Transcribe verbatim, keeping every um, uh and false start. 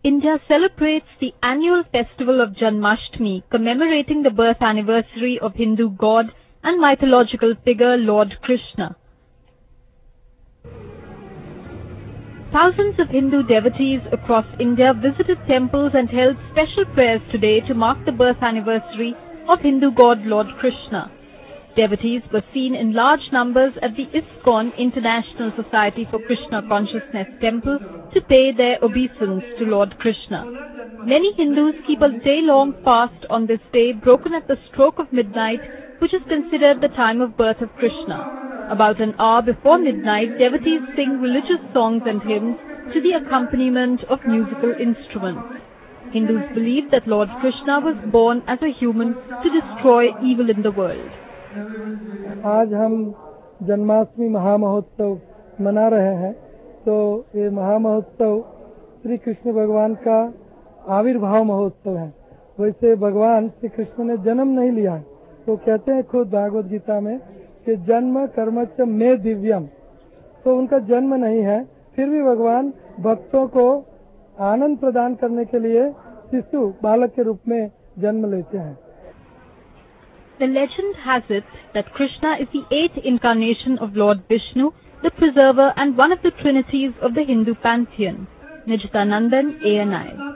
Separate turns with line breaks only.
India celebrates the annual festival of Janmashtami, commemorating the birth anniversary of Hindu god and mythological figure Lord Krishna. Thousands of Hindu devotees across India visited temples and held special prayers today to mark the birth anniversary of Hindu god Lord Krishna. Devotees were seen in large numbers at the ISKCON International Society for Krishna Consciousness temple to pay their obeisance to Lord Krishna. Many Hindus keep a day-long fast on this day, broken at the stroke of midnight, which is considered the time of birth of Krishna. About an hour before midnight, devotees sing religious songs and hymns to the accompaniment of musical instruments. Hindus believe that Lord Krishna was born as a human to destroy evil in the world.
आज हम जन्माष्टमी महामहोत्सव मना रहे हैं। तो ये महामहोत्सव श्री कृष्ण भगवान का आविर्भाव महोत्सव है। वैसे भगवान श्री कृष्ण ने जन्म नहीं लिया है। तो कहते हैं खुद भागवत गीता में कि जन्म कर्मच में दिव्यम, तो उनका जन्म नहीं है, फिर भी भगवान भक्तों को आनंद प्रदान करने के लिए शिशु बालक के रूप में जन्म लेते हैं।
The legend has it that Krishna is the eighth incarnation of Lord Vishnu, the preserver and one of the trinities of the Hindu pantheon. Nijitanandan, A N I.